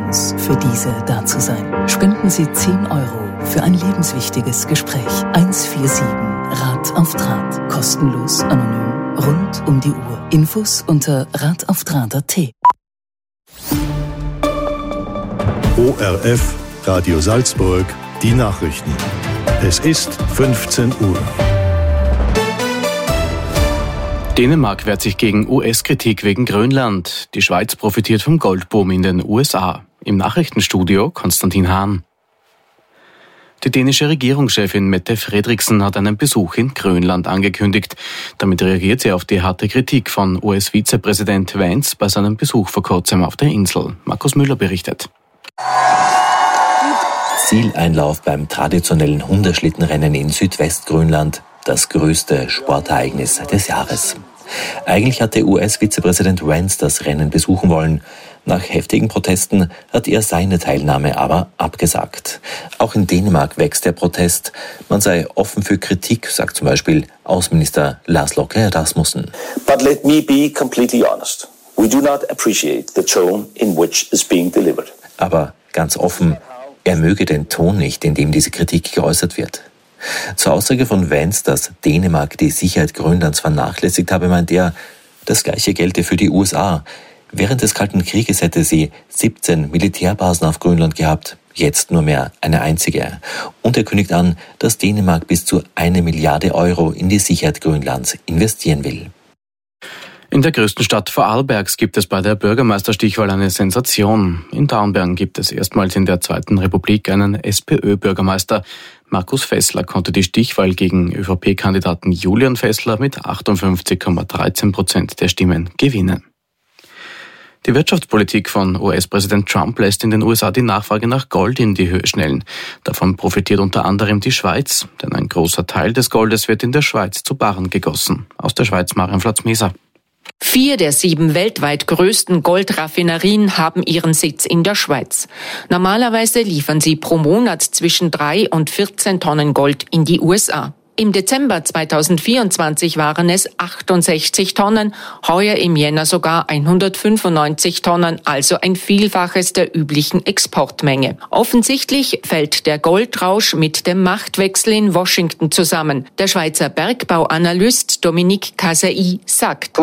uns, für diese da zu sein. Spenden Sie 10 € für ein lebenswichtiges Gespräch. 147 Rat auf Draht. Kostenlos, anonym, rund um die Uhr. Infos unter rataufdraht.at. ORF Radio Salzburg, die Nachrichten. Es ist 15 Uhr. Dänemark wehrt sich gegen US-Kritik wegen Grönland. Die Schweiz profitiert vom Goldboom in den USA. Im Nachrichtenstudio Konstantin Hahn. Die dänische Regierungschefin Mette Frederiksen hat einen Besuch in Grönland angekündigt. Damit reagiert sie auf die harte Kritik von US-Vizepräsident Vance bei seinem Besuch vor kurzem auf der Insel. Markus Müller berichtet. Zieleinlauf beim traditionellen Hundeschlittenrennen in Südwestgrönland. Das größte Sportereignis des Jahres. Eigentlich hatte US-Vizepräsident Vance das Rennen besuchen wollen. Nach heftigen Protesten hat er seine Teilnahme aber abgesagt. Auch in Dänemark wächst der Protest. Man sei offen für Kritik, sagt zum Beispiel Außenminister Lars Løkke Rasmussen. But let me be completely honest. We do not appreciate the tone in which is being delivered. Aber ganz offen, er möge den Ton nicht, in dem diese Kritik geäußert wird. Zur Aussage von Vance, dass Dänemark die Sicherheit Grönlands vernachlässigt habe, meint er, das Gleiche gelte für die USA. Während des Kalten Krieges hätte sie 17 Militärbasen auf Grönland gehabt, jetzt nur mehr eine einzige. Und er kündigt an, dass Dänemark bis zu 1 Milliarde € in die Sicherheit Grönlands investieren will. In der größten Stadt Vorarlbergs gibt es bei der Bürgermeisterstichwahl eine Sensation. In Dornbirn gibt es erstmals in der Zweiten Republik einen SPÖ-Bürgermeister. Markus Fessler konnte die Stichwahl gegen ÖVP-Kandidaten Julian Fessler mit 58,13% der Stimmen gewinnen. Die Wirtschaftspolitik von US-Präsident Trump lässt in den USA die Nachfrage nach Gold in die Höhe schnellen. Davon profitiert unter anderem die Schweiz, denn ein großer Teil des Goldes wird in der Schweiz zu Barren gegossen. Aus der Schweiz Marion Flatz-Meser. 4 der 7 weltweit größten Goldraffinerien haben ihren Sitz in der Schweiz. Normalerweise liefern sie pro Monat zwischen 3 und 14 Tonnen Gold in die USA. Im Dezember 2024 waren es 68 Tonnen, heuer im Jänner sogar 195 Tonnen, also ein Vielfaches der üblichen Exportmenge. Offensichtlich fällt der Goldrausch mit dem Machtwechsel in Washington zusammen. Der Schweizer Bergbauanalyst Dominique Casai sagt,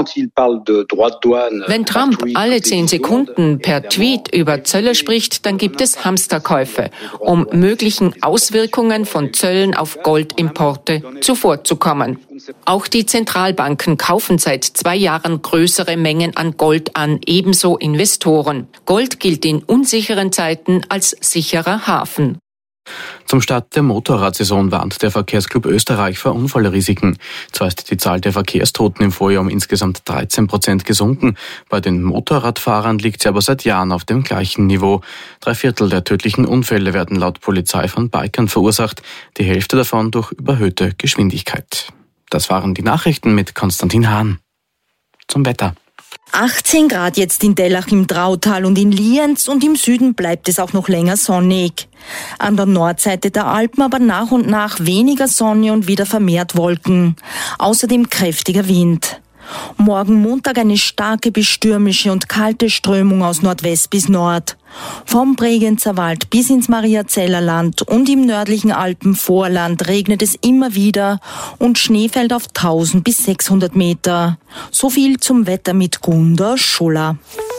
wenn Trump alle 10 Sekunden per Tweet über Zölle spricht, dann gibt es Hamsterkäufe, um möglichen Auswirkungen von Zöllen auf Goldimporte zuvorzukommen. Auch die Zentralbanken kaufen seit 2 Jahren größere Mengen an Gold an, ebenso Investoren. Gold gilt in unsicheren Zeiten als sicherer Hafen. Zum Start der Motorradsaison warnt der Verkehrsclub Österreich vor Unfallrisiken. Zwar ist die Zahl der Verkehrstoten im Vorjahr um insgesamt 13% gesunken. Bei den Motorradfahrern liegt sie aber seit Jahren auf dem gleichen Niveau. 3/4 der tödlichen Unfälle werden laut Polizei von Bikern verursacht, die Hälfte davon durch überhöhte Geschwindigkeit. Das waren die Nachrichten mit Konstantin Hahn. Zum Wetter. 18 Grad jetzt in Dellach im Drautal und in Lienz und im Süden bleibt es auch noch länger sonnig. An der Nordseite der Alpen aber nach und nach weniger Sonne und wieder vermehrt Wolken. Außerdem kräftiger Wind. Morgen Montag eine starke bis stürmische und kalte Strömung aus Nordwest bis Nord. Vom Bregenzer Wald bis ins Mariazeller Land und im nördlichen Alpenvorland regnet es immer wieder und Schnee fällt auf 1000 bis 600 Meter. So viel zum Wetter mit Gunda Schuller.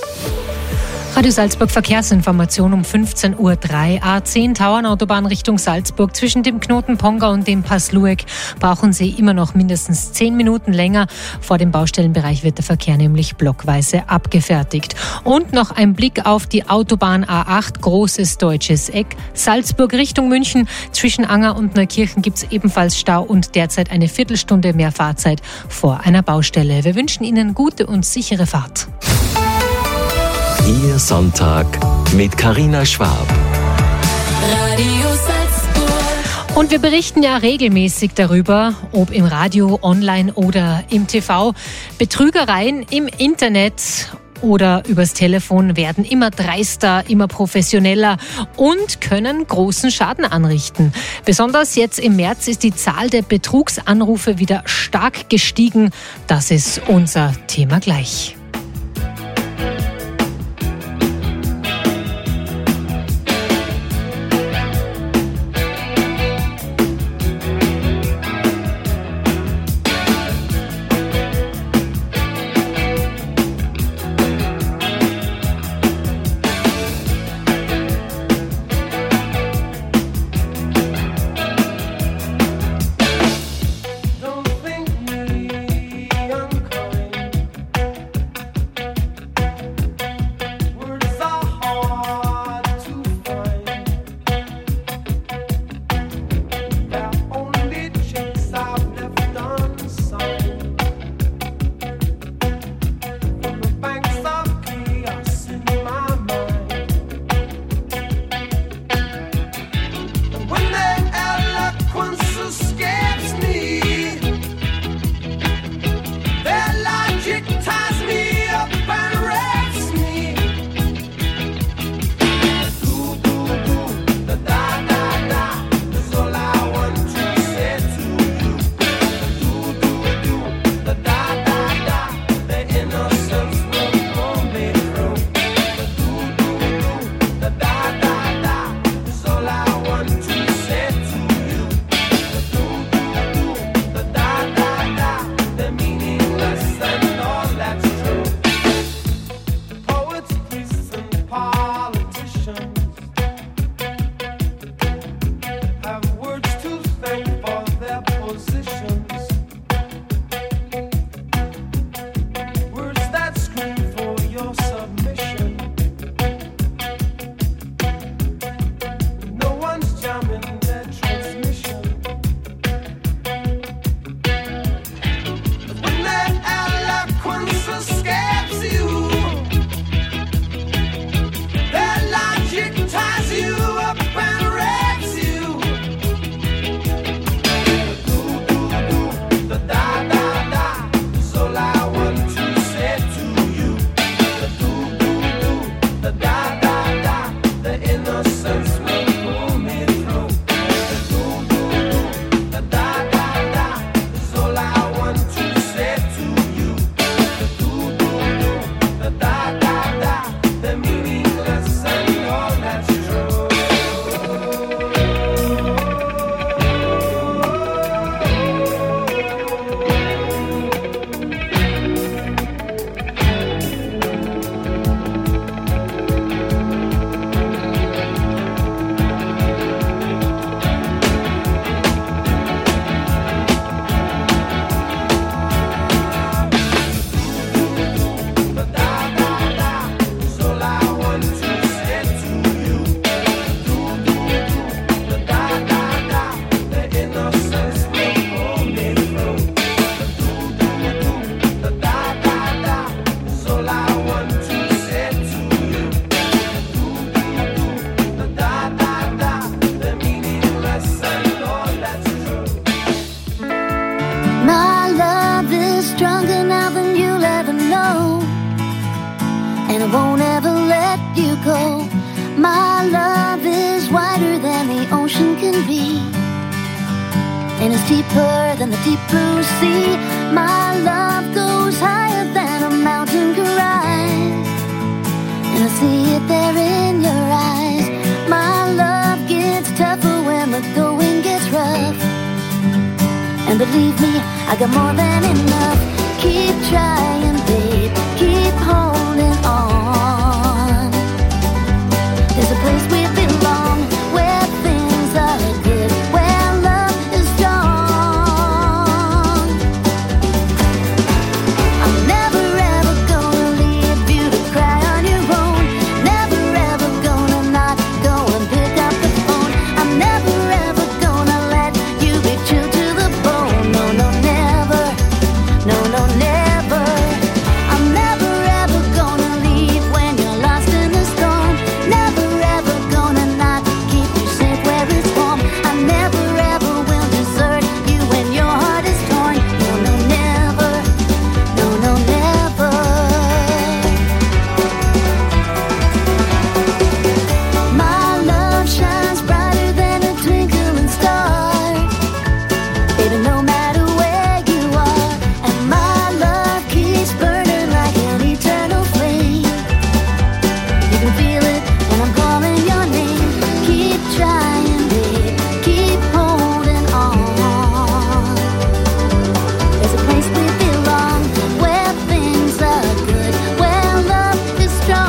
Radio Salzburg Verkehrsinformation um 15:03 Uhr. A10 Tauernautobahn Richtung Salzburg. Zwischen dem Knoten Ponga und dem Pass Lueck brauchen Sie immer noch mindestens 10 Minuten länger. Vor dem Baustellenbereich wird der Verkehr nämlich blockweise abgefertigt. Und noch ein Blick auf die Autobahn A8 Großes Deutsches Eck. Salzburg Richtung München. Zwischen Anger und Neukirchen gibt es ebenfalls Stau und derzeit eine Viertelstunde mehr Fahrzeit vor einer Baustelle. Wir wünschen Ihnen gute und sichere Fahrt. Ihr Sonntag mit Carina Schwab. Radio Salzburg. Und wir berichten ja regelmäßig darüber, ob im Radio, online oder im TV. Betrügereien im Internet oder übers Telefon werden immer dreister, immer professioneller und können großen Schaden anrichten. Besonders jetzt im März ist die Zahl der Betrugsanrufe wieder stark gestiegen. Das ist unser Thema gleich. My love is wider than the ocean can be, and it's deeper than the deep blue sea. My love goes higher than a mountain can rise, and I see it there in your eyes. My love gets tougher when the going gets rough, and believe me, I got more than enough. Keep trying, babe, keep holding on. There's a place we belong, where things are good, where love is strong. I'm never ever gonna leave you to cry on your own. Never ever gonna not go and pick up the phone. I'm never ever gonna let you be chilled to the bone. No, no, never. No, no, never. I'm never ever gonna leave when you're lost in the storm. Never ever gonna not keep you safe where it's warm. I never ever will desert you when your heart is torn. No, no, never. No, no, never. My love shines brighter than a twinkling star, baby, no matter where you are. And my love keeps burning like an eternal flame. You can feel it when I'm calling your name. Keep trying, babe, keep holding on. There's a place we belong, where things are good, where love is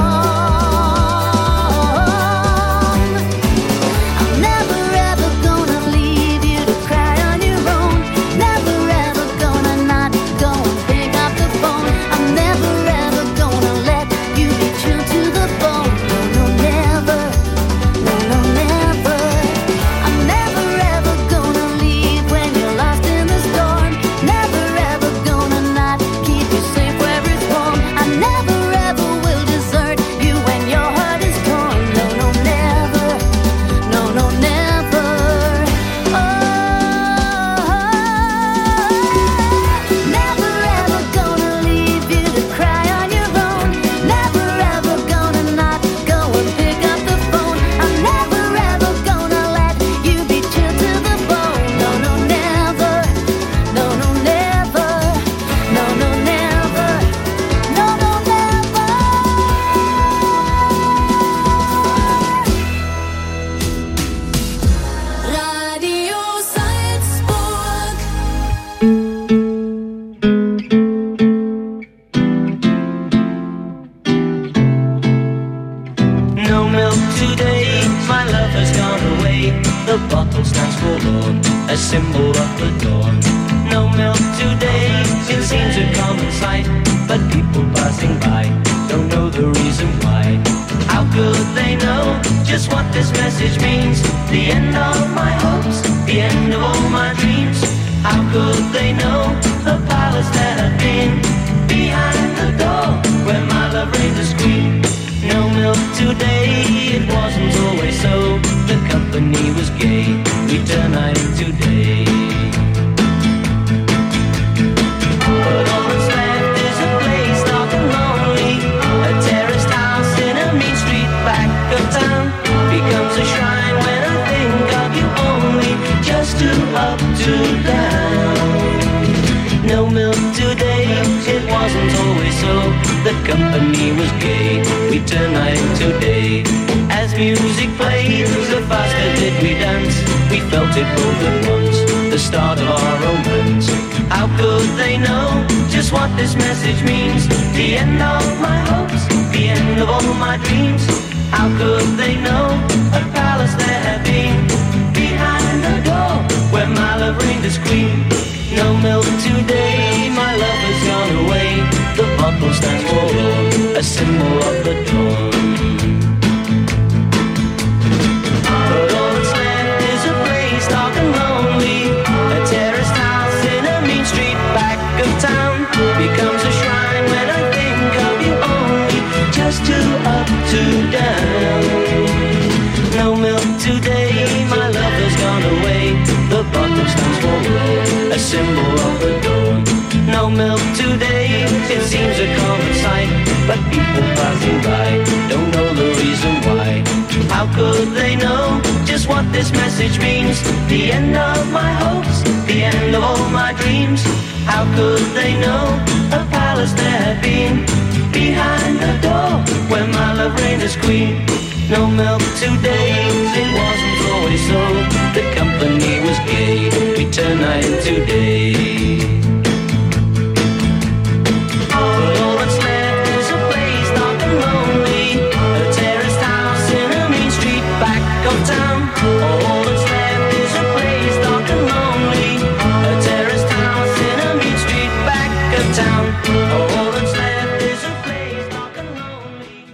strong. I'm never ever gonna leave you to cry on your own. Never ever gonna not go and pick up the phone. I'm never ever gonna let you be chilled to the bone. No, no, never. No, no, never. I'm never ever gonna leave when you're lost in the storm. Never ever gonna not keep you safe where it's warm. I never ever will desert you when your heart is torn. No, no, never. No, no, never. Oh, never ever gonna leave you to cry on your own. Never ever gonna not go and pick up the phone. I'm never ever gonna let you be chilled to the bone. No, no, never. No, no, never. No, no, never. No, no, never. Radio Salzburg. No milk today, my love has gone away. The bottle stands forlorn, a symbol of the dawn. No milk today, it seems a common sight, but people passing by don't know the reason why. How could they know just what this message means? The end of my hopes, the end of all my dreams. How could they know the palace that I've been behind the door where my love reigned as queen? No milk today, it wasn't always so. The company was gay, we turned night into day. But all that's left is a place dark and lonely. A terraced house in a mean street back of town becomes a shrine when I think of you only. Just two up, two down. No milk today, it wasn't always so. The company was gay, we turned night into day. As music played, the faster did we dance. We felt it both at once, the start of our romance. How could they know just what this message means? The end of my hopes, the end of all my dreams. How could they know a palace there had been behind the door where my love reigned as queen? No milk today, my love has gone away. The bottle stands forlorn, a symbol of the dawn. But all that's left is a place dark and lonely. A terraced house in a mean street back of town becomes a shrine when I think of you only. Just two up, two down. No milk today, my love has gone away. The bottle stands forlorn, a symbol of the dawn. No milk today, it seems a common sight, but people passing by don't know the reason why. How could they know just what this message means? The end of my hopes, the end of all my dreams. How could they know a palace there had been behind the door where my love reigned as queen? No milk today, it wasn't always so. The company was gay, we turned night into day. All that's left is a place dark and lonely, a terraced house in a main street back of town. All that's left is a place dark and lonely, a terraced house in a main street back of town. All that's left is a place dark and lonely.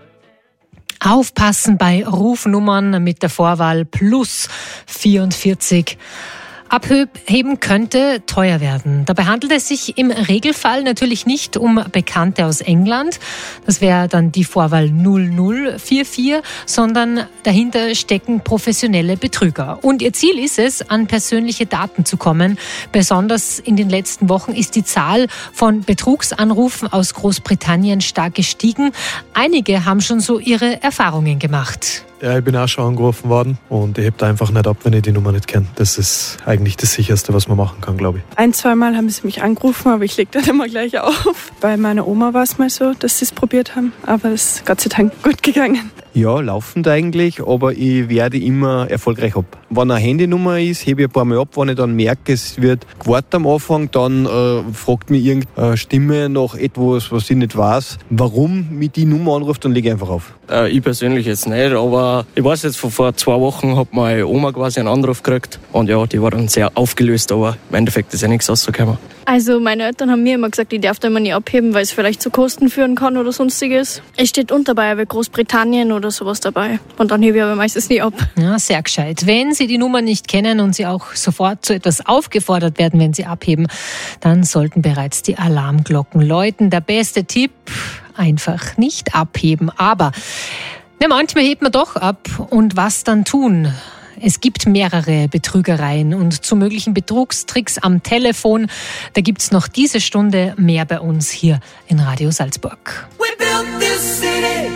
Aufpassen bei Rufnummern mit der Vorwahl plus 44. Abheben könnte teuer werden. Dabei handelt es sich im Regelfall natürlich nicht um Bekannte aus England. Das wäre dann die Vorwahl 0044, sondern dahinter stecken professionelle Betrüger. Und ihr Ziel ist es, an persönliche Daten zu kommen. Besonders in den letzten Wochen ist die Zahl von Betrugsanrufen aus Großbritannien stark gestiegen. Einige haben schon so ihre Erfahrungen gemacht. Ja, ich bin auch schon angerufen worden und ich heb da einfach nicht ab, wenn ich die Nummer nicht kenne. Das ist eigentlich das Sicherste, was man machen kann, glaube ich. 1-2 Mal haben sie mich angerufen, aber ich leg dann immer gleich auf. Bei meiner Oma war es mal so, dass sie es probiert haben, aber es ist Gott sei Dank gut gegangen. Ja, laufend eigentlich, aber ich werde immer erfolgreich ab. Wenn eine Handynummer ist, hebe ich ein paar Mal ab. Wenn ich dann merke, es wird gewartet am Anfang, dann fragt mich irgendeine Stimme nach etwas, was ich nicht weiß, warum mich die Nummer anruft, dann lege ich einfach auf. Ich persönlich jetzt nicht, aber ich weiß jetzt, vor 2 Wochen hat meine Oma quasi einen Anruf gekriegt und ja, die war dann sehr aufgelöst, aber im Endeffekt ist ja nichts rausgekommen. Also meine Eltern haben mir immer gesagt, ich darf da immer nie abheben, weil es vielleicht zu Kosten führen kann oder sonstiges. Es steht unter bei Großbritannien oder sowas dabei und dann hebe ich aber meistens nie ab. Ja, sehr gescheit. Wenn Sie die Nummer nicht kennen und Sie auch sofort zu etwas aufgefordert werden, wenn Sie abheben, dann sollten bereits die Alarmglocken läuten. Der beste Tipp: einfach nicht abheben. Aber manchmal hebt man doch ab. Und was dann tun? Es gibt mehrere Betrügereien und zu möglichen Betrugstricks am Telefon. Da gibt's noch diese Stunde mehr bei uns hier in Radio Salzburg. We built this city.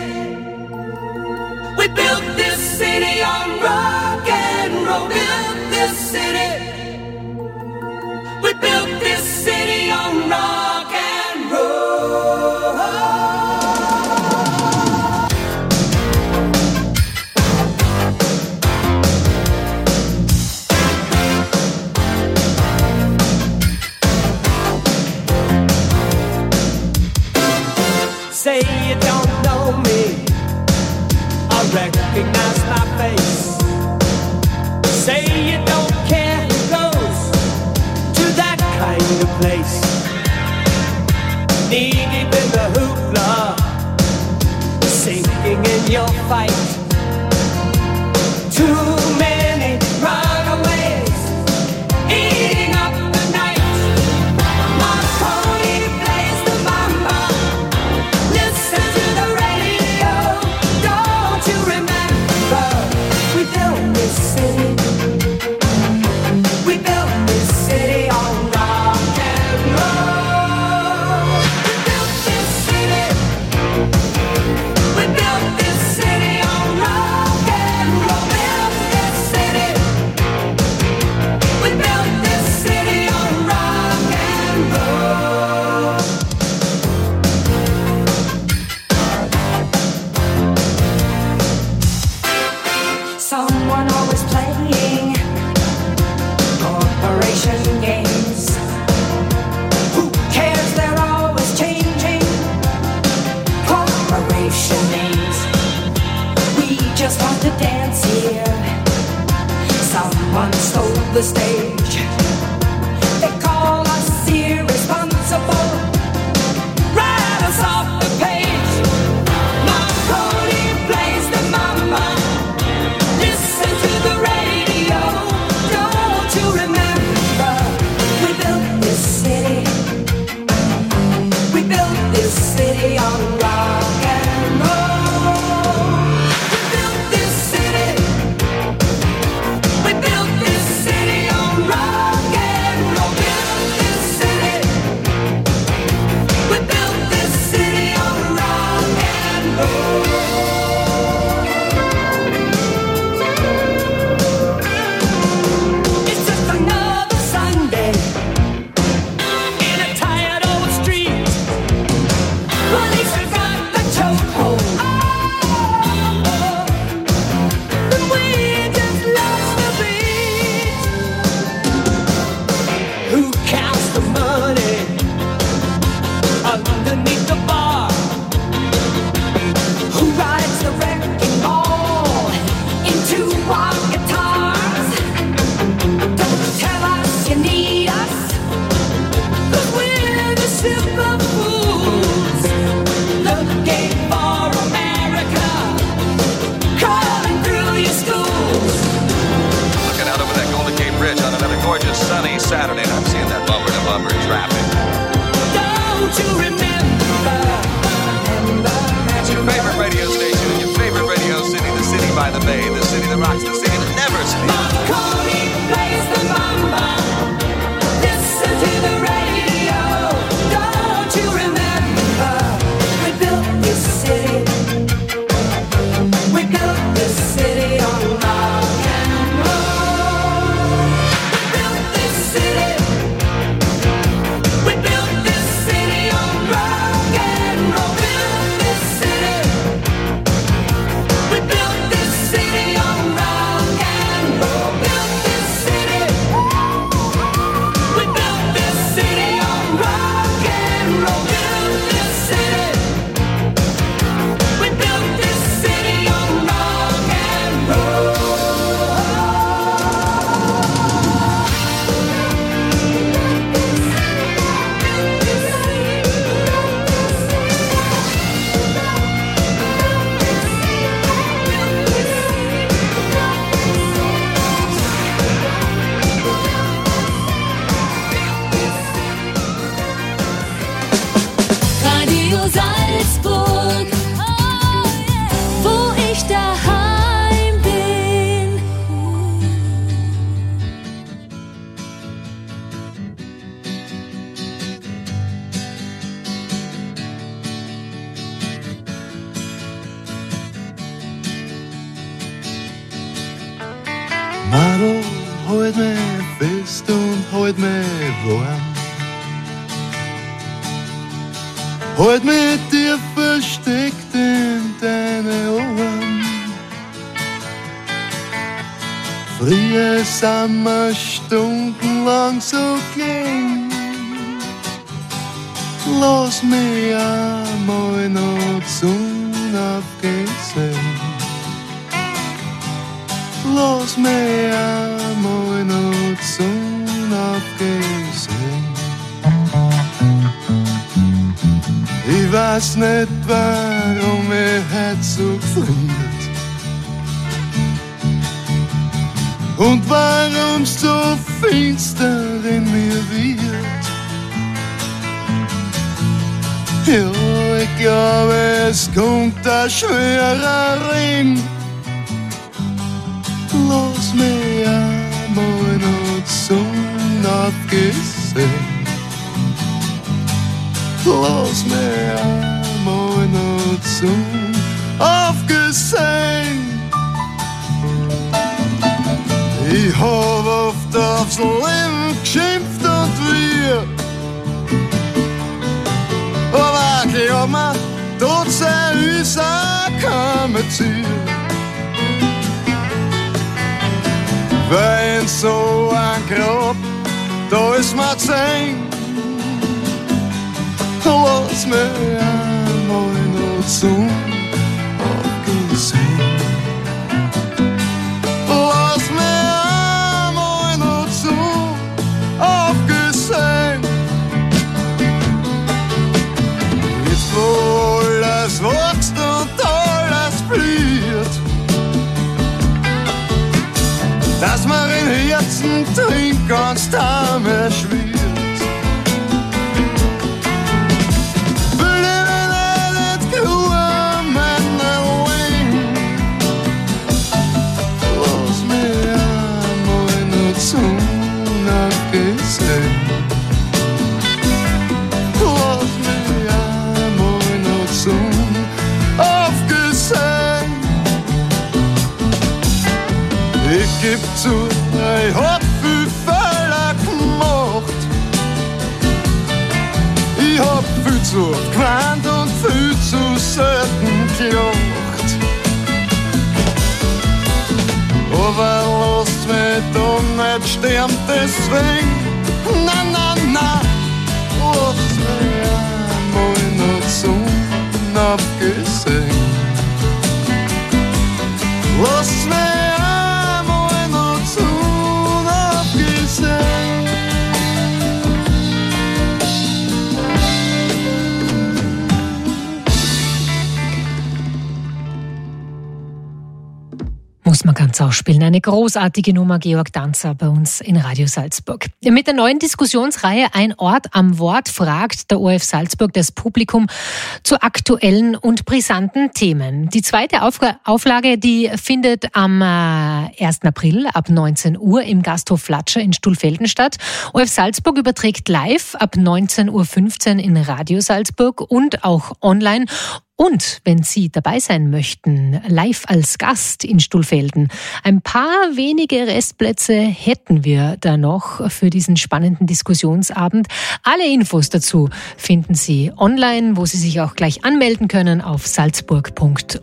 We built this city on rock and roll. Built this city. We built this city on rock and roll. Say you don't know me, I recognize my face. Say you don't care who goes to that kind of place. Knee deep in the hoopla, sinking in your fight. Too many runaways, eating up the night. Marconi plays the mamba. Listen to the radio. Don't you remember? We built this city. We built this city on rock and roll. We built this city. We built this city on rock and roll. Built this city. We built this city on rock and roll. Someone always playing corporation games. Who cares? They're always changing corporation names. We just want to dance here. Someone stole the stage. They call us irresponsible. Write us off the page. Marconi plays the mama. Listen to the radio. Don't you remember? We built this city. We built this city on rock and roll. We built this city. We built this city on rock. Saturday and I'm seeing that bumper to bumper traffic. Don't you remember? It's your favorite radio station in your favorite radio city, the city by the bay, the city that rocks, the city that never sleeps. Marconi plays the bumper. Listen to the radio. Don't you remember? We built this city. We built this city on rock and roll. We built this city. We built this city on rock and roll. Built this city. We built this city on rock and roll. Built this city. We built this city on rock and roll. Built this city. We built this city on rock and roll. Radio Salzburg, wo ich daheim bin. Madel, halt mich fest und halt mich warm. Halt mich dir versteckt in deine Ohren. Früher sind wir stundenlang so klein. Lass mich einmal noch Sonnenaufgehen sehen. Lass mich einmal noch Sonnenaufgehen sehen. Ich weiß nicht, warum ich heute so gefriert und warum's so finster in mir wird. Ja, ich glaube, es kommt ein schwerer Ring. Lass mich einmal noch Sonnenaufgehen sehen. Lass mich einmal noch Sonnenaufgehen. Ich hab oft aufs Leben geschimpft und wir. Aber glaub mir, dort sei uns auch kein Ziel. Weil in so ein Grab, da ist mir 10. Lass mich einmal noch Sonnenaufgehen sehen. Lass mich einmal noch Sonnenaufgehen sehen. Jetzt wo alles wächst und alles blüht, dass mir im Herzen drin ganz da mehr schwirrt. Ich geb zu, ich hab viel Fehler gemacht. Ich hab viel zu oft geweint und viel zu selten gelacht. Aber lasst mich da nicht sterben deswegen. Na, na, na, lasst mich einmal noch Sonnenaufgehen sehen. Lasst mich Muss man ganz ausspielen. Eine großartige Nummer, Georg Danzer bei uns in Radio Salzburg. Mit der neuen Diskussionsreihe Ein Ort am Wort fragt der ORF Salzburg das Publikum zu aktuellen und brisanten Themen. Die zweite Auflage, die findet am 1. April ab 19 Uhr im Gasthof Flatscher in Stuhlfelden statt. ORF Salzburg überträgt live ab 19.15 Uhr in Radio Salzburg und auch online. Und wenn Sie dabei sein möchten, live als Gast in Stuhlfelden, ein paar wenige Restplätze hätten wir da noch für diesen spannenden Diskussionsabend. Alle Infos dazu finden Sie online, wo Sie sich auch gleich anmelden können auf salzburg.orf.at.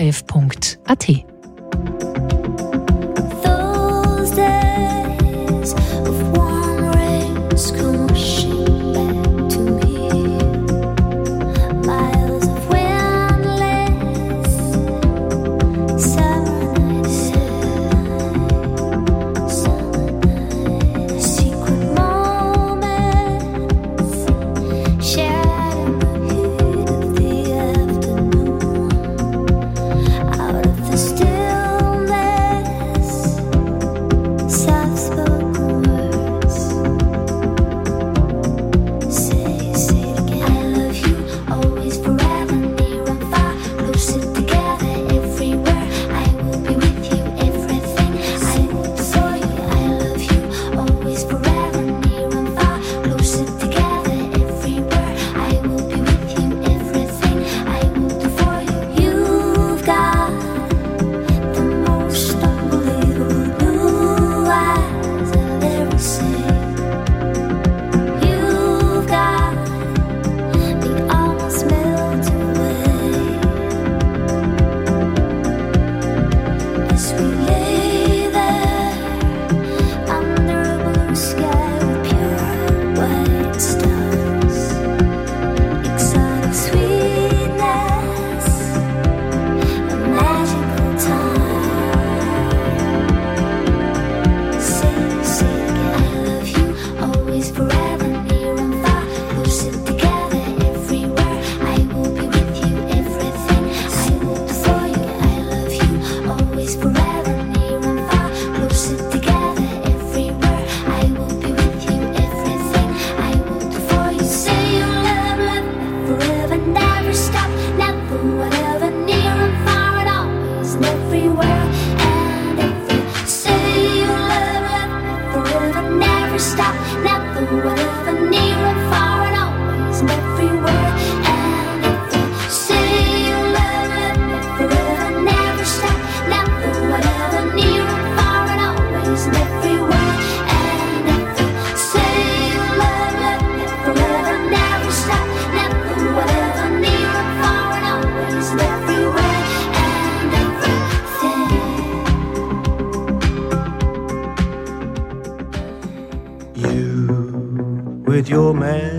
With your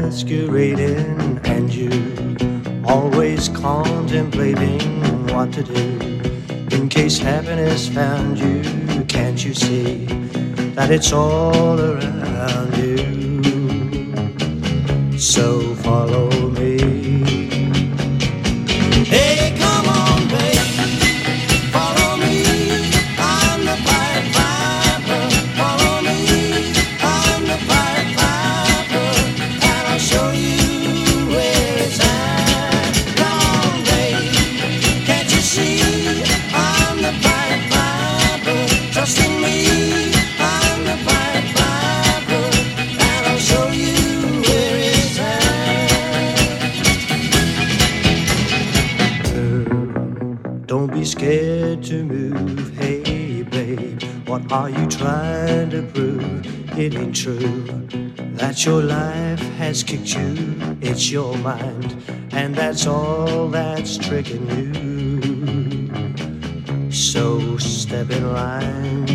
masquerading and you always contemplating what to do in case happiness found you. Can't you see that it's all around you? So follow me. Hey, come on, babe. Follow me. I'm the Pied Piper. Follow me. I'm the Pied Piper. And I'll show you where it's at. Come on, babe. Can't you see? I'm the Pied Piper. Trust in me. I'm the Pied Piper. And I'll show you where it's at. Don't be scared to move. Hey, babe, what are you trying to prove? It ain't true that your life has kicked you. It's your mind, and that's all that's tricking you. So step in line.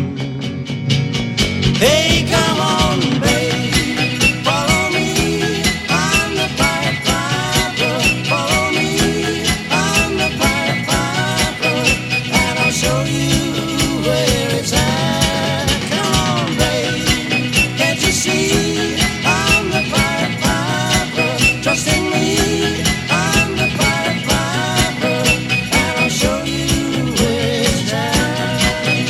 Hey, come on, babe. Follow me. I'm the Pied Piper. Follow me. I'm the Pied Piper. And I'll show you where it's at. Come on, babe. Can't you see? I'm the Pied Piper. Trust in me. I'm the Pied Piper. And I'll show you where it's at.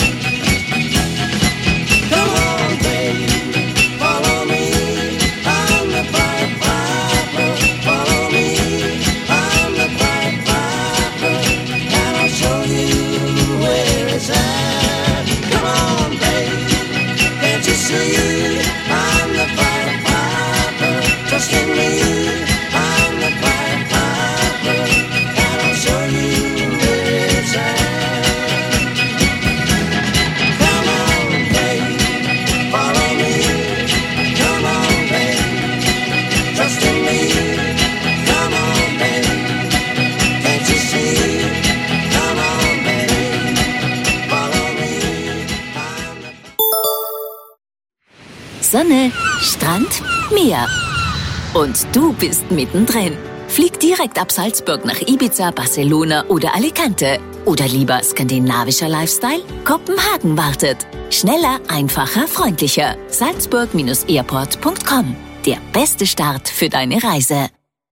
Sonne, Strand, Meer. Und du bist mittendrin. Flieg direkt ab Salzburg nach Ibiza, Barcelona oder Alicante. Oder lieber skandinavischer Lifestyle? Kopenhagen wartet. Schneller, einfacher, freundlicher. Salzburg-airport.com. Der beste Start für deine Reise.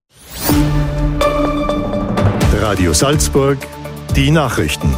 Radio Salzburg, die Nachrichten.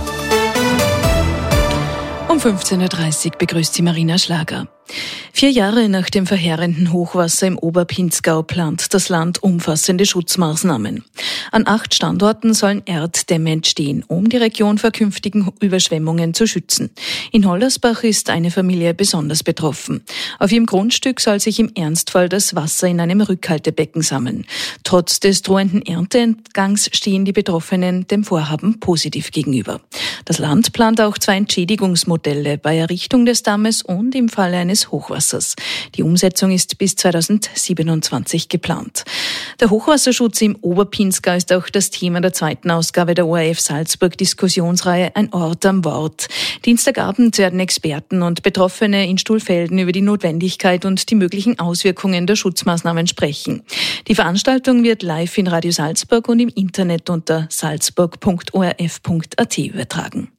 Um 15.30 Uhr begrüßt sie Marina Schlager. 4 Jahre nach dem verheerenden Hochwasser im Oberpinzgau plant das Land umfassende Schutzmaßnahmen. An 8 Standorten sollen Erddämme entstehen, um die Region vor künftigen Überschwemmungen zu schützen. In Hollersbach ist eine Familie besonders betroffen. Auf ihrem Grundstück soll sich im Ernstfall das Wasser in einem Rückhaltebecken sammeln. Trotz des drohenden Ernteentgangs stehen die Betroffenen dem Vorhaben positiv gegenüber. Das Land plant auch 2 Entschädigungsmodelle bei Errichtung des Dammes und im Falle eines Hochwassers. Die Umsetzung ist bis 2027 geplant. Der Hochwasserschutz im Oberpinzgau ist auch das Thema der 2. Ausgabe der ORF Salzburg Diskussionsreihe Ein Ort am Wort. Dienstagabend werden Experten und Betroffene in Stuhlfelden über die Notwendigkeit und die möglichen Auswirkungen der Schutzmaßnahmen sprechen. Die Veranstaltung wird live in Radio Salzburg und im Internet unter salzburg.orf.at übertragen.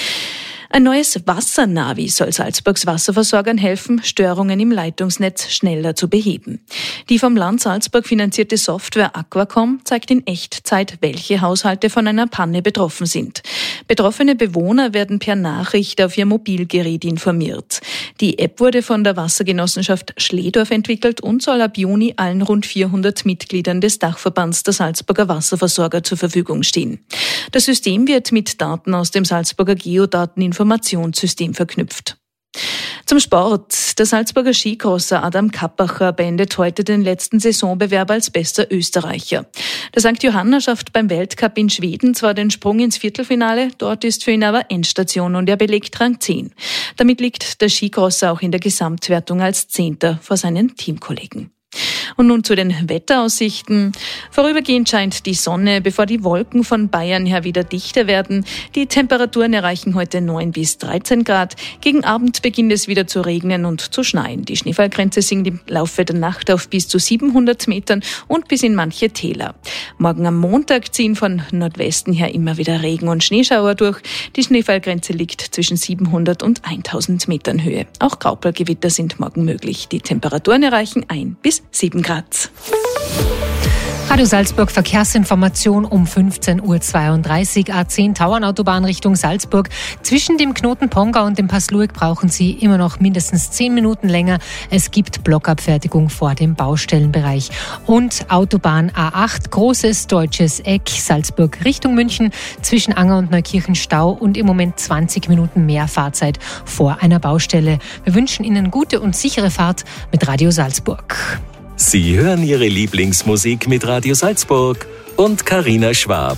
Ein neues Wassernavi soll Salzburgs Wasserversorgern helfen, Störungen im Leitungsnetz schneller zu beheben. Die vom Land Salzburg finanzierte Software Aquacom zeigt in Echtzeit, welche Haushalte von einer Panne betroffen sind. Betroffene Bewohner werden per Nachricht auf ihr Mobilgerät informiert. Die App wurde von der Wassergenossenschaft Schledorf entwickelt und soll ab Juni allen rund 400 Mitgliedern des Dachverbands der Salzburger Wasserversorger zur Verfügung stehen. Das System wird mit Daten aus dem Salzburger Geodateninformationssystem verknüpft. Zum Sport. Der Salzburger Skicrosser Adam Kappacher beendet heute den letzten Saisonbewerb als bester Österreicher. Der St. Johanna schafft beim Weltcup in Schweden zwar den Sprung ins Viertelfinale, dort ist für ihn aber Endstation und er belegt Rang 10. Damit liegt der Skicrosser auch in der Gesamtwertung als 10. vor seinen Teamkollegen. Und nun zu den Wetteraussichten. Vorübergehend scheint die Sonne, bevor die Wolken von Bayern her wieder dichter werden. Die Temperaturen erreichen heute 9 bis 13 Grad. Gegen Abend beginnt es wieder zu regnen und zu schneien. Die Schneefallgrenze sinkt im Laufe der Nacht auf bis zu 700 Metern und bis in manche Täler. Morgen am Montag ziehen von Nordwesten her immer wieder Regen- und Schneeschauer durch. Die Schneefallgrenze liegt zwischen 700 und 1000 Metern Höhe. Auch Graupelgewitter sind morgen möglich. Die Temperaturen erreichen 1 bis 7 Grad. Radio Salzburg Verkehrsinformation um 15.32 Uhr. A10 Tauernautobahn Richtung Salzburg. Zwischen dem Knoten Pongau und dem Pass Lueg brauchen Sie immer noch mindestens 10 Minuten länger. Es gibt Blockabfertigung vor dem Baustellenbereich. Und Autobahn A8 Großes Deutsches Eck Salzburg Richtung München. Zwischen Anger und Neukirchen Stau und im Moment 20 Minuten mehr Fahrzeit vor einer Baustelle. Wir wünschen Ihnen gute und sichere Fahrt mit Radio Salzburg. Sie hören Ihre Lieblingsmusik mit Radio Salzburg und Carina Schwab.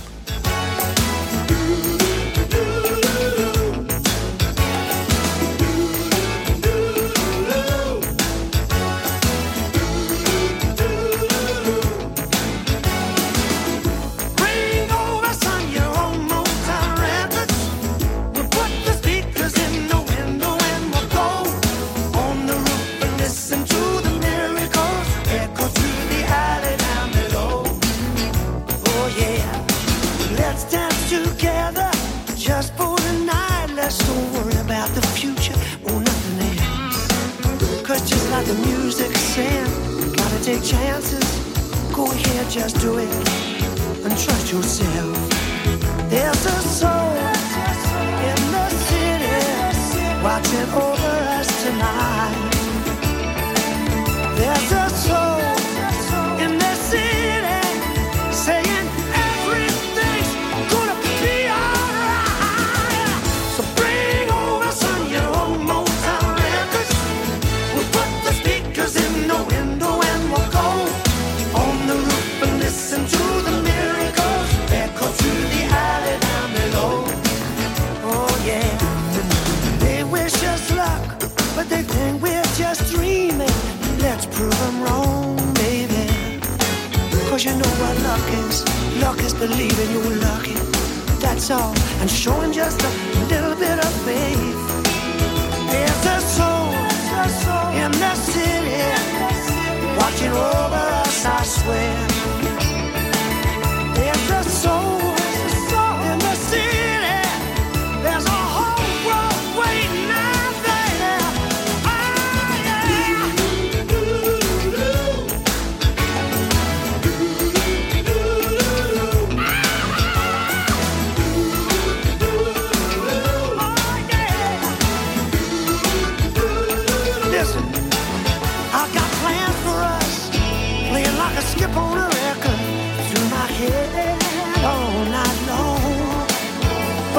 The music saying, gotta take chances. Go ahead, just do it and trust yourself. There's a soul in the city watching over us tonight. There's a soul in the city saying everything's gonna be alright. So bring over some of your own Motown records. We'll put the speakers in the window and we'll go on the roof and listen to the miracles echo through the alley down below. Oh yeah. They wish us luck, but they think we're just dreaming. Let's prove them wrong, baby. Cause you know what luck is. Luck is believing you're lucky. That's all. And showing just a little bit of faith. There's a soul in the city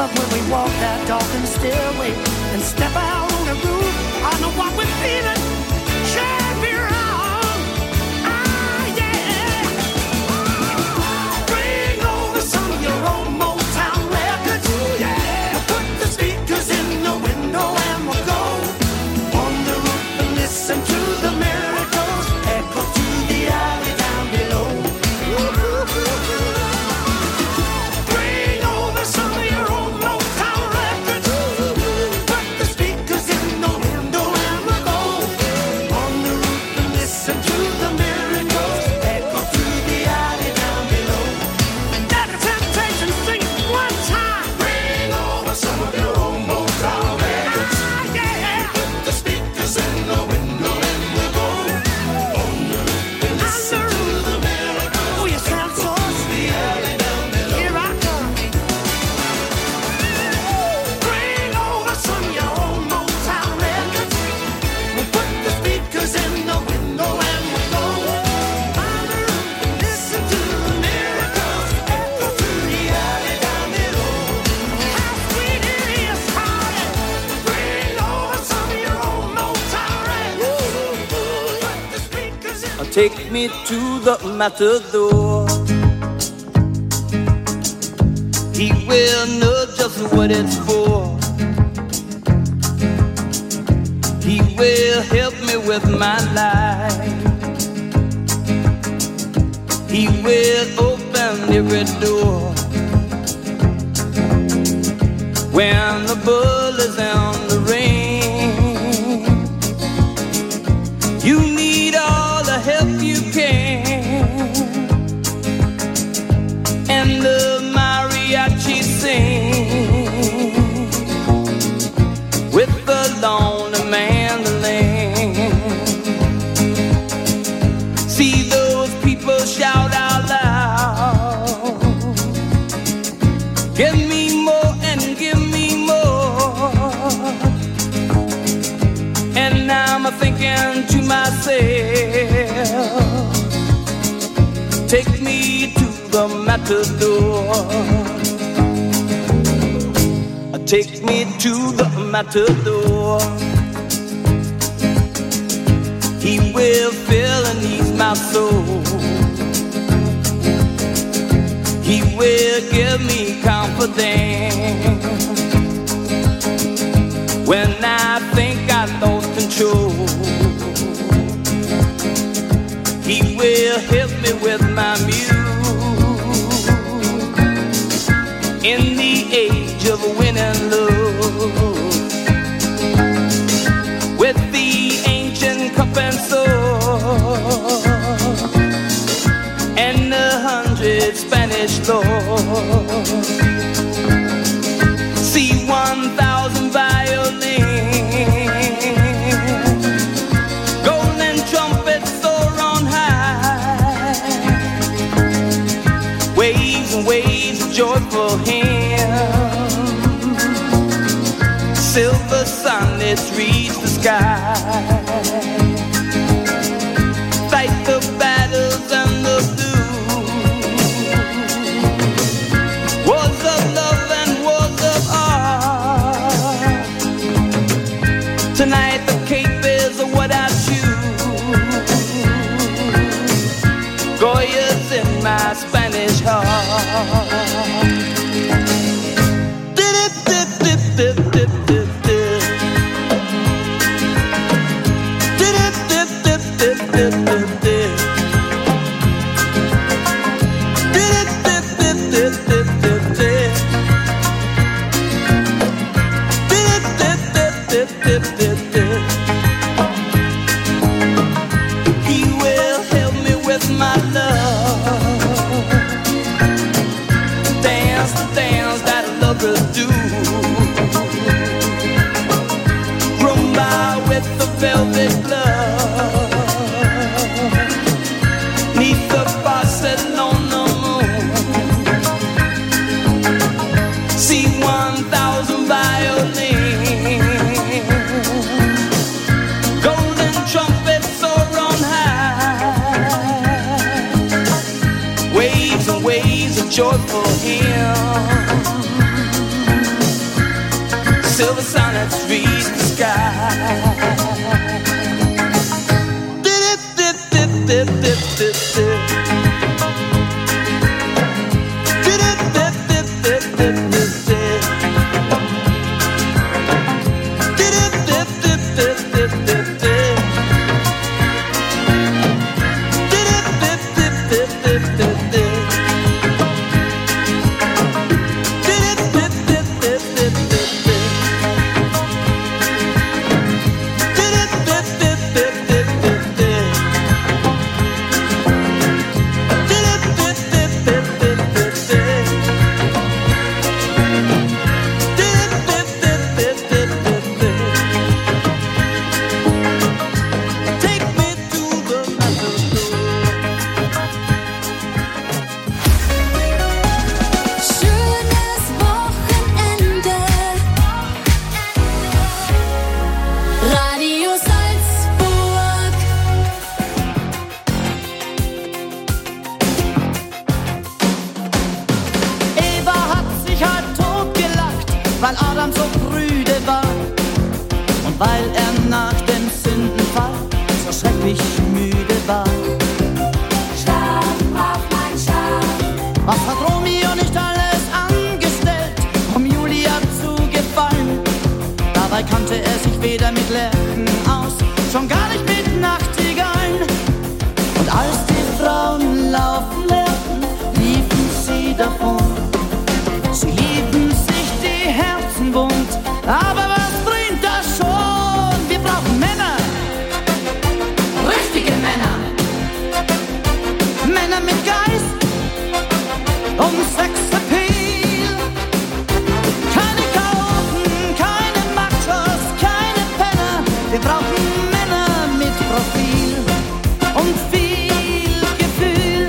love when we walk that darkened stairway and step out on the roof. I know what we're feeling. Champion. Ah, yeah. Bring over some of your old Motown records. Yeah. We'll put the speakers in the window and we'll go on the roof and listen to the miracles echo to the alley down below. Bring over some of your old Motown records. Put the speakers in the window and we'll go on the roof and listen to the miracles echo to the alley down below. Let the Temptations sing it one time. Bring over some of your old Motown records. Ah, yeah. Put the speakers in the window and we'll go on the roof and listen to the miracles. Oh, you sound so sweet. Here I come. Bring over some of your old Motown records. We'll put the speakers in the window and we'll go on the roof and listen to the miracles echo to the alley down below. How sweet it is, honey. Bring over some of your old Motown records. Put the speakers in. Take me to the matador. He will know just what it's for. He will help me with my life. He will open every door. When the bull is on the rain, you need all the help you can. And the mariachi sing with the lonely mandolin. See those people shout out loud, give me more and give me more. And I'm thinking to myself, take me to the matador. Take me to the matador. He will fill and ease my soul. He will give me confidence when I think I lost control. He will help me with my muse in the age of winning love, with the ancient cup and sword and 100 Spanish lords. See 1,000 violins, golden trumpets soar on high, waves and waves of joyful hymns. Silver sunlets reach the sky, fight the battles and the blues, wars of love and wars of art. Tonight the cape is what I choose. Goya's in my Spanish heart. He will help me with my love. Dance the dance that lovers do. Rumba with the velvet glove. Neath the Barcelona moon. See 1,000 violins, golden trumpets soar on high, waves and waves of joyful hymns. silver sonnets reach the sky. weil Adam so prüde war und weil er nach dem Sündenfall so schrecklich müde war. Schlaf, braucht mein Schlaf. Was hat Romeo nicht alles angestellt, um Julia zu gefallen? Dabei kannte er sich weder mit Lerchen aus, schon gar nicht mit Nachtigallen. Und als die Frauen laufen lernten, liefen sie davon. Sie hielten sich die Herzen wund, aber was bringt das schon? Wir brauchen Männer, richtige Männer, Männer mit Geist und Sexappeal. Keine Chaoten, keine Machos, keine Penner. Wir brauchen Männer mit Profil und viel Gefühl.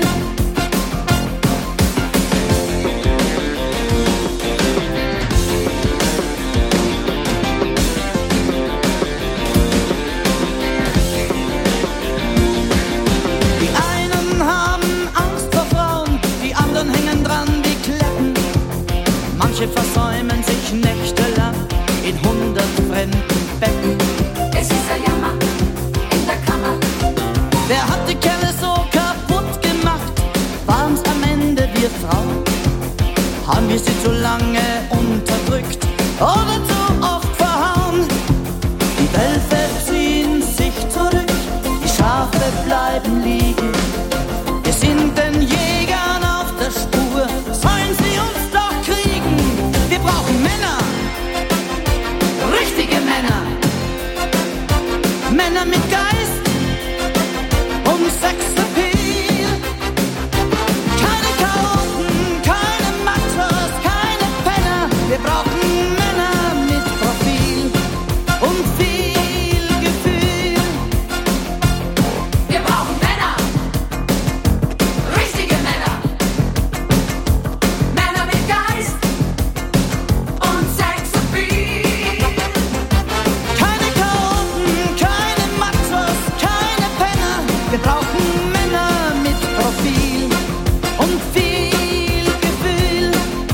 Die einen haben Angst vor Frauen, die anderen hängen dran wie Kletten. Manche versäumen sich nächtelang in 100 fremden Betten. Es ist ein Jammer in der Kammer. Wer hat die Kerle so kaputt gemacht? Waren's am Ende wir Frauen? Haben wir sie zu lange unterdrückt oder zu oft verhauen? Die Wölfe ziehen sich zurück, die Schafe bleiben liegen. Wir sind den Jägern auf der Spur, sollen sie uns doch kriegen. Wir brauchen Männer, richtige Männer, Männer mit Geist und Sexappeal. Keine Chaoten, keine Machos, keine Penner. Wir brauchen Männer mit Profil und viel Gefühl. Wir brauchen Männer, richtige Männer, Männer mit Geist und Sexappeal. Keine Chaoten, keine Machos, keine Penner. Wir brauchen Männer mit Profil und viel Gefühl.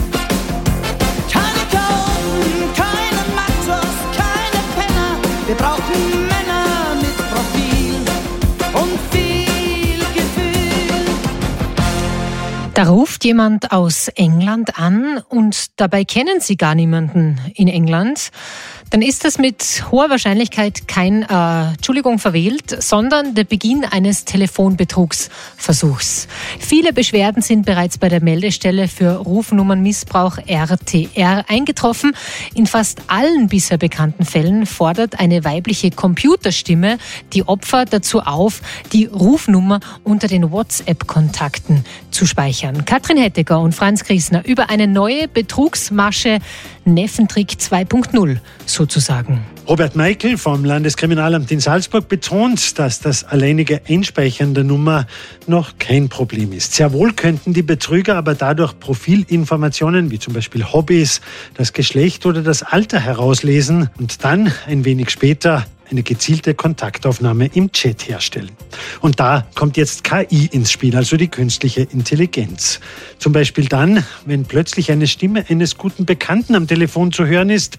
Keine Chaoten, keine Machos, keine Penner. Wir brauchen Männer mit Profil und viel Gefühl. Da ruft jemand aus England an und dabei kennen Sie gar niemanden in England. Dann ist das mit hoher Wahrscheinlichkeit kein, verwählt, sondern der Beginn eines Telefonbetrugsversuchs. Viele Beschwerden sind bereits bei der Meldestelle für Rufnummernmissbrauch RTR eingetroffen. In fast allen bisher bekannten Fällen fordert eine weibliche Computerstimme die Opfer dazu auf, die Rufnummer unter den WhatsApp-Kontakten zu speichern. Katrin Hettecker und Franz Griesner über eine neue Betrugsmasche, Neffentrick 2.0 sozusagen. Robert Michael vom Landeskriminalamt in Salzburg betont, dass das alleinige Einspeichern der Nummer noch kein Problem ist. Sehr wohl könnten die Betrüger aber dadurch Profilinformationen wie zum Beispiel Hobbys, das Geschlecht oder das Alter herauslesen und dann ein wenig später eine gezielte Kontaktaufnahme im Chat herstellen. Und da kommt jetzt KI ins Spiel, also die künstliche Intelligenz. Zum Beispiel dann, wenn plötzlich eine Stimme eines guten Bekannten am Telefon zu hören ist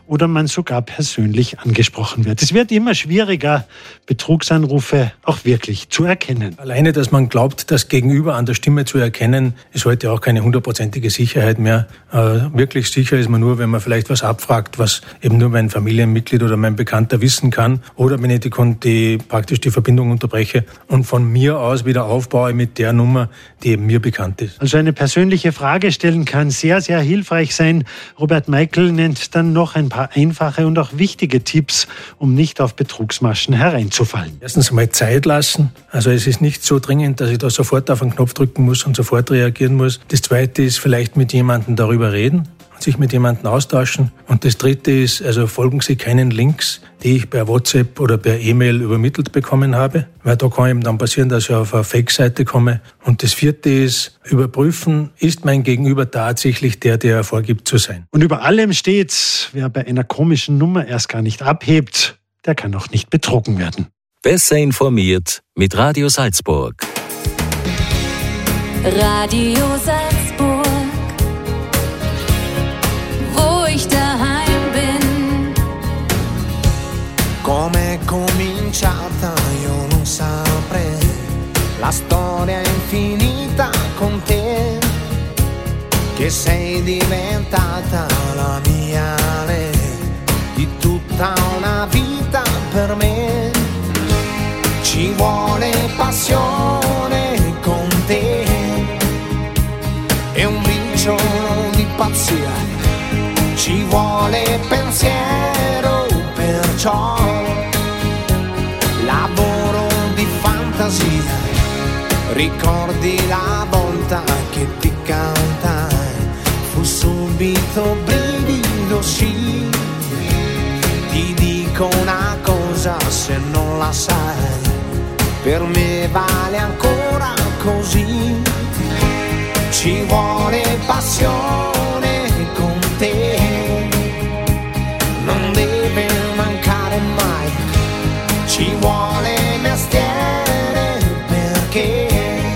oder man sogar persönlich angesprochen wird. Es wird immer schwieriger, Betrugsanrufe auch wirklich zu erkennen. Alleine, dass man glaubt, das Gegenüber an der Stimme zu erkennen, ist heute auch keine 100%ige Sicherheit mehr. Wirklich sicher ist man nur, wenn man vielleicht was abfragt, was eben nur mein Familienmitglied oder mein Bekannter wissen kann, oder wenn ich praktisch die Verbindung unterbreche und von mir aus wieder aufbaue mit der Nummer, die eben mir bekannt ist. Also eine persönliche Frage stellen kann sehr, sehr hilfreich sein. Robert Michael nennt dann noch ein paar einfache und auch wichtige Tipps, um nicht auf Betrugsmaschen hereinzufallen. Erstens einmal Zeit lassen. Also es ist nicht so dringend, dass ich da sofort auf einen Knopf drücken muss und sofort reagieren muss. Das Zweite ist vielleicht mit jemandem darüber reden, sich mit jemandem austauschen. Und das Dritte ist, also folgen Sie keinen Links, die ich per WhatsApp oder per E-Mail übermittelt bekommen habe, weil da kann eben dann passieren, dass ich auf eine Fake-Seite komme. Und das Vierte ist, überprüfen, ist mein Gegenüber tatsächlich der er vorgibt zu sein. Und über allem steht, wer bei einer komischen Nummer erst gar nicht abhebt, der kann auch nicht betrogen werden. Besser informiert mit Radio Salzburg. Radio Salzburg, wo ich daheim bin. Come è cominciata io non saprei, la storia è infinita con te, che sei diventata la mia lei, di tutta una vita per me. Ci vuole passione con te e un briciolo di pazzia, ci vuole pensiero, perciò lavoro di fantasia. Ricordi la volta che ti cantai, fu subito brivido, sì. Ti dico una cosa se non la sai, per me vale ancora così. Ci vuole passione con te, non deve mancare mai. Ci vuole mestiere perché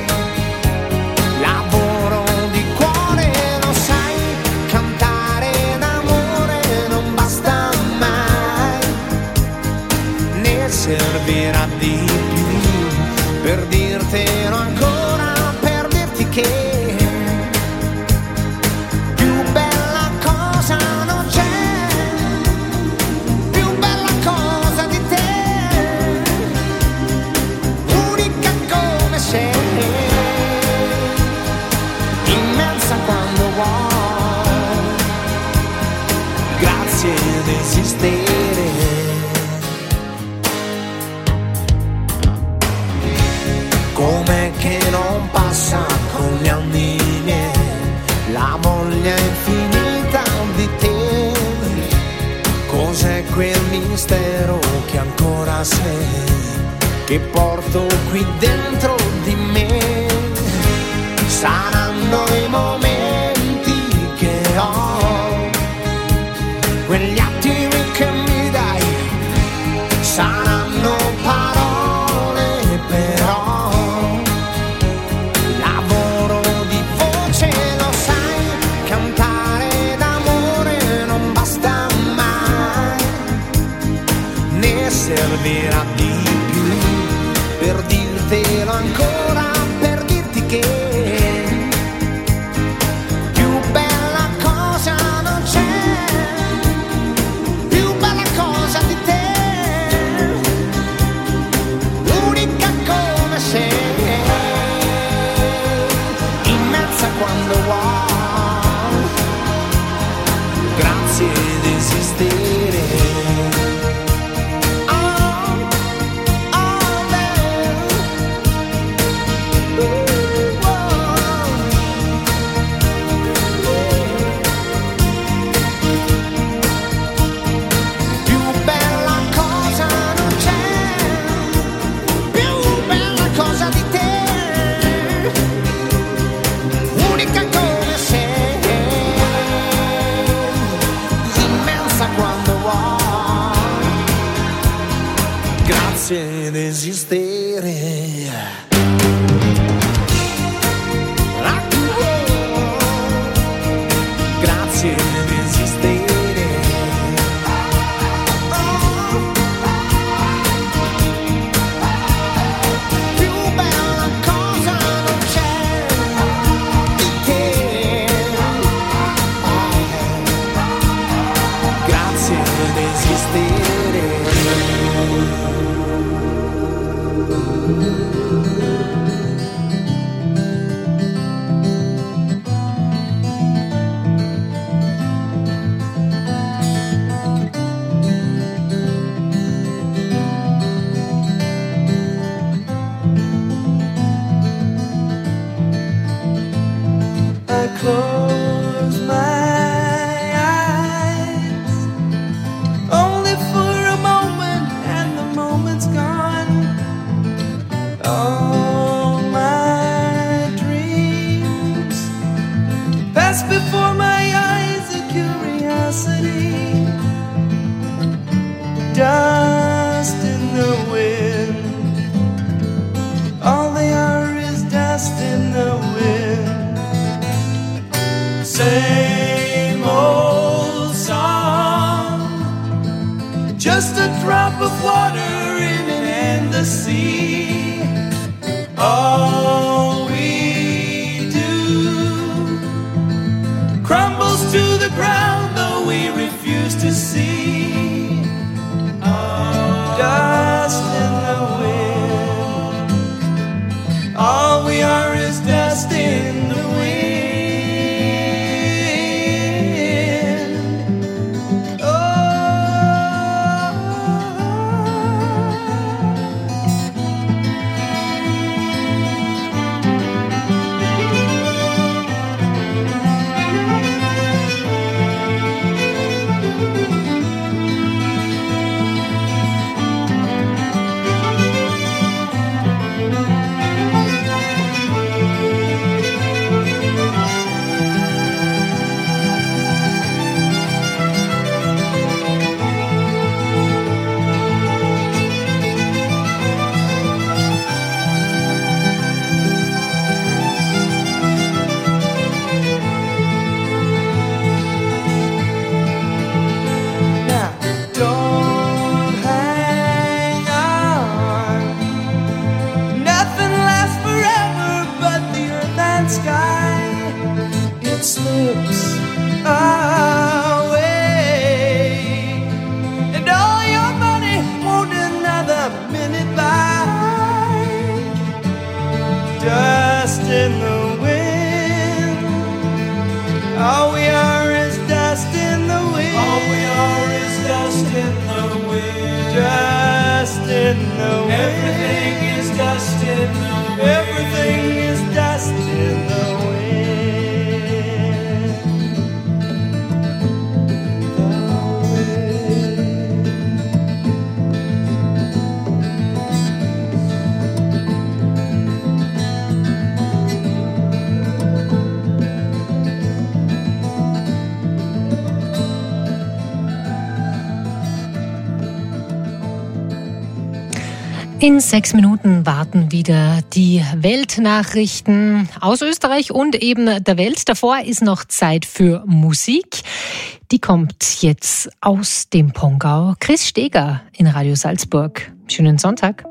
lavoro di cuore, lo sai, cantare d'amore non basta mai, ne servirà di più per dirtelo ancora, per dirti che esistere. Com'è che non passa con gli anni miei la voglia infinita di te? Cos'è quel mistero che ancora sei, che porto qui dentro di me? Saranno i momenti che ho, quegli attimi che mi dai, saranno parole però, lavoro di voce, lo sai, cantare d'amore non basta mai, ne servirà di più per dirtelo ancora, per dirti che ed esistere. Grazie ed esistere. drop of water in an endless sea. All we do crumbles to the ground, though we refuse to see. Dust in the wind. All we are is dust in the wind. In 6 Minuten warten wieder die Weltnachrichten aus Österreich und eben der Welt. Davor ist noch Zeit für Musik. Die kommt jetzt aus dem Pongau. Chris Steger in Radio Salzburg. Schönen Sonntag.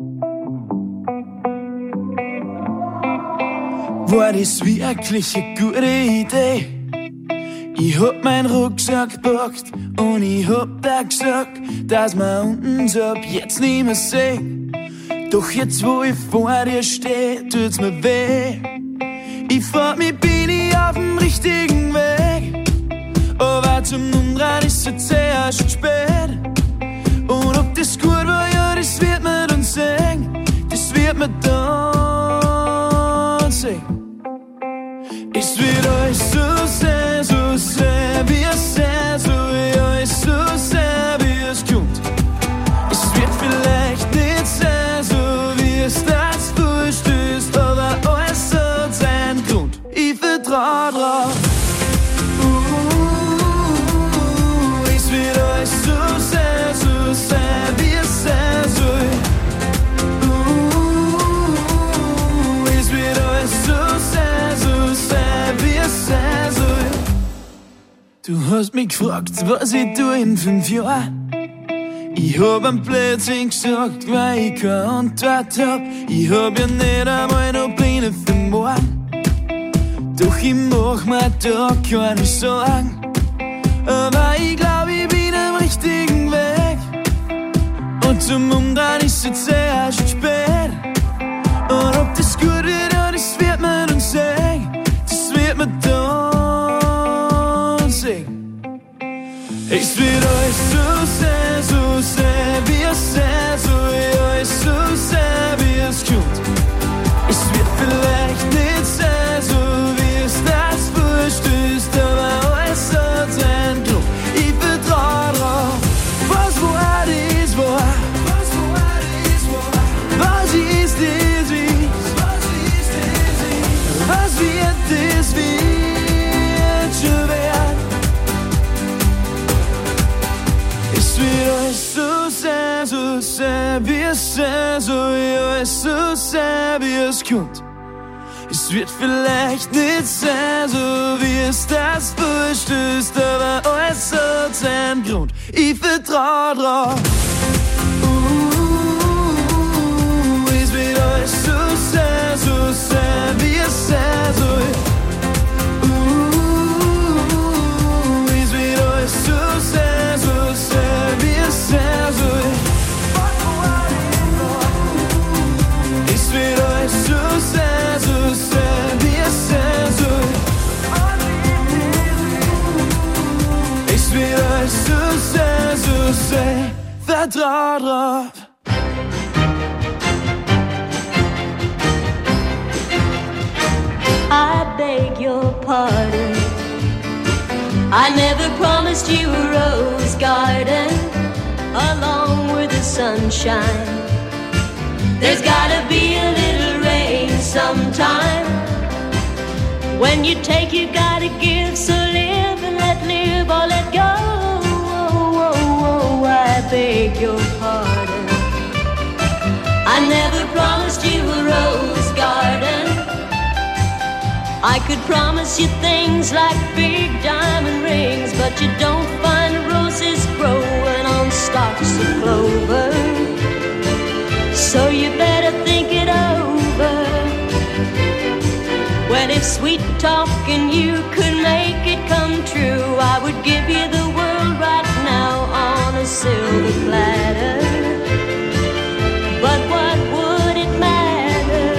War das wirklich eine gute Idee? Ich hab meinen Rucksack gepackt und ich hab da gesagt, dass wir uns ab jetzt nicht mehr sehen. Doch jetzt, wo ich vor dir steh, tut's mir weh. Ich frag mich, bin ich auf dem richtigen Weg? Aber zum Umdrehen ist es erst spät. Und ob das gut war, ja, das wird man dann sehen. Das wird man dann sehen. Es wird alles so sehr, wie es sein soll, ja, alles so sehr, wie es kommt. Es wird vielleicht nicht sein, so wie es das vorstößt, aber alles hat seinen Grund. Ich vertrau drauf. Es wird alles so sehr, wie es sein soll. Es wird alles so sehr, wie es sein soll. Du hast mich gefragt, was ich tue in 5 Jahren. Ich hab am Blödsinn gesagt, weil ich keine Antwort hab. Ich hab ja nicht einmal noch Pläne für morgen. Doch ich mach mir da keine Sorgen. Aber ich glaub, ich bin am richtigen Weg. Und zum Umdrehen ist jetzt erst spät. Und ob das gut wird, ja, das wird man dann sehen. Das wird man dann sehen. Es wird alles so sehr, wie es sein soll, ja, alles so sehr, wie es kommt. Es wird vielleicht nicht sein, so wie es das vorstößt, aber alles hat seinen Grund. Ich vertrau drauf, was war, das war. Was ist, das ist. Was wird, das wird schon werden. Es wird alles so sehr, wie es sein soll, ja, alles so sehr, wie es kommt. Es Es wird vielleicht nicht sein, so wie es das vorstößt, aber alles hat seinen Grund. Ich vertrau drauf. Es wird alles so sein, wie es sein soll. Es wird alles so sein, wie es sein soll. Es wird alles so sein, wie es sein soll. Es wird alles so sein, vertrau drauf. I beg your pardon. I never promised you a rose garden along with the sunshine. There's gotta be a little rain sometime. When you take, you gotta give. So live and let live or let go. I beg your pardon. I never promised you a rose garden. I could promise you things like big diamond rings, but you don't find roses growing on stalks of clover. So you better think it over. Well, if sweet talking you could make it come true, I would give you the world right now on a silver platter. But what would it matter?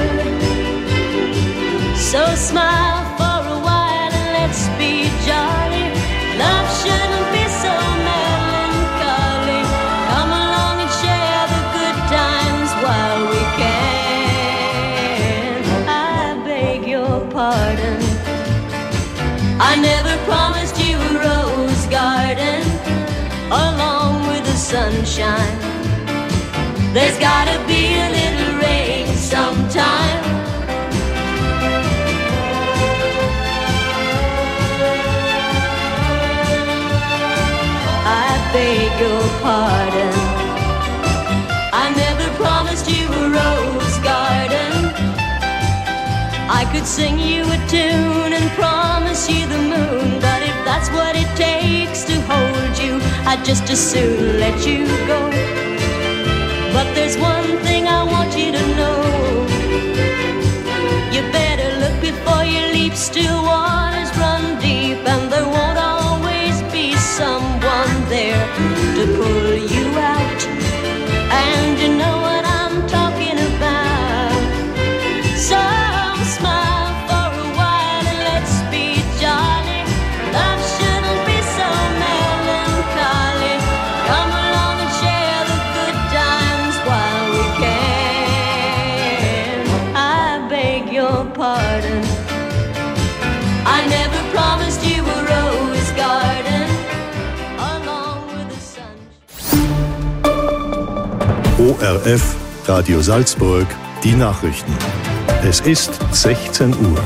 So smile for a while and let's be jolly. Love shouldn't be so melancholy. Come along and share the good times while we can. I beg your pardon. I never promised you a rose garden along with the sunshine. There's gotta be a little rain sometime. I beg your pardon. I never promised you a rose garden. I could sing you a tune and promise you the moon, but if that's what it takes to hold you, I'd just as soon let you go. But there's one thing I want you to know. You better look before you leap. Still waters run deep, and there won't always be someone there to pull you out. And you know what I'm talking about. So smile for a while and let's be jolly. Love shouldn't be so melancholy. Come along and share the good times while we can. I beg your pardon. I never promised you a rose garden along with the sun. ORF Radio Salzburg, die Nachrichten. Es ist 16 Uhr.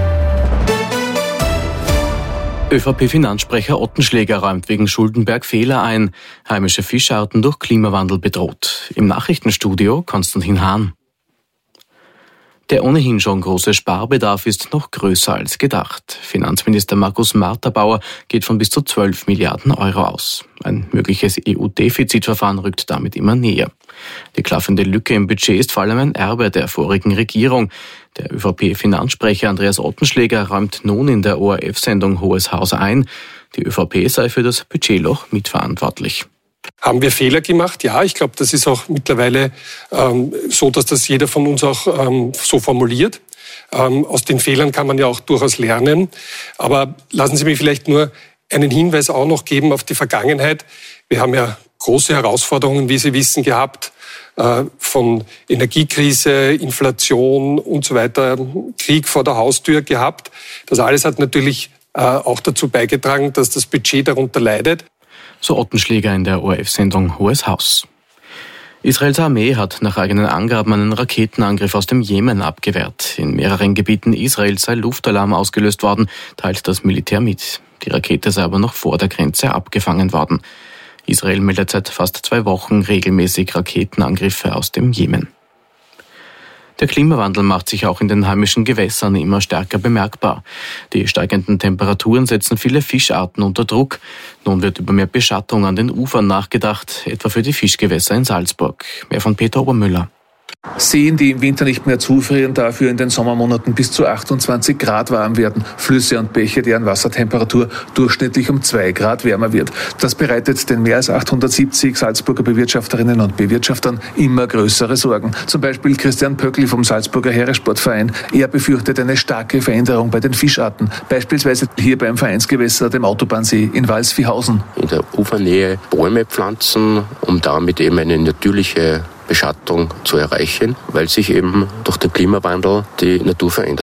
ÖVP-Finanzsprecher Ottenschläger räumt wegen Schuldenberg Fehler ein. Heimische Fischarten durch Klimawandel bedroht. Im Nachrichtenstudio Konstantin Hahn. Der ohnehin schon große Sparbedarf ist noch größer als gedacht. Finanzminister Markus Marterbauer geht von bis zu 12 Milliarden Euro aus. Ein mögliches EU-Defizitverfahren rückt damit immer näher. Die klaffende Lücke im Budget ist vor allem ein Erbe der vorigen Regierung. Der ÖVP-Finanzsprecher Andreas Ottenschläger räumt nun in der ORF-Sendung Hohes Haus ein, die ÖVP sei für das Budgetloch mitverantwortlich. Haben wir Fehler gemacht? Ja, ich glaube, das ist auch mittlerweile so, dass das jeder von uns auch so formuliert. Aus den Fehlern kann man ja auch durchaus lernen. Aber lassen Sie mich vielleicht nur einen Hinweis auch noch geben auf die Vergangenheit. Wir haben ja große Herausforderungen, wie Sie wissen, gehabt, von Energiekrise, Inflation und so weiter, Krieg vor der Haustür gehabt. Das alles hat natürlich auch dazu beigetragen, dass das Budget darunter leidet. So Ottenschläger in der ORF-Sendung Hohes Haus. Israels Armee hat nach eigenen Angaben einen Raketenangriff aus dem Jemen abgewehrt. In mehreren Gebieten Israels sei Luftalarm ausgelöst worden, teilt das Militär mit. Die Rakete sei aber noch vor der Grenze abgefangen worden. Israel meldet seit fast 2 Wochen regelmäßig Raketenangriffe aus dem Jemen. Der Klimawandel macht sich auch in den heimischen Gewässern immer stärker bemerkbar. Die steigenden Temperaturen setzen viele Fischarten unter Druck. Nun wird über mehr Beschattung an den Ufern nachgedacht, etwa für die Fischgewässer in Salzburg. Mehr von Peter Obermüller. Seen, die im Winter nicht mehr zufrieren, dafür in den Sommermonaten bis zu 28 Grad warm werden. Flüsse und Bäche, deren Wassertemperatur durchschnittlich um 2 Grad wärmer wird. Das bereitet den mehr als 870 Salzburger Bewirtschafterinnen und Bewirtschaftern immer größere Sorgen. Zum Beispiel Christian Pöckl vom Salzburger Heeressportverein. Er befürchtet eine starke Veränderung bei den Fischarten. Beispielsweise hier beim Vereinsgewässer, dem Autobahnsee in Walsviehhausen. In der Ufernähe Bäume pflanzen, um damit eben eine natürliche Beschattung zu erreichen, weil sich eben durch den Klimawandel die Natur verändert.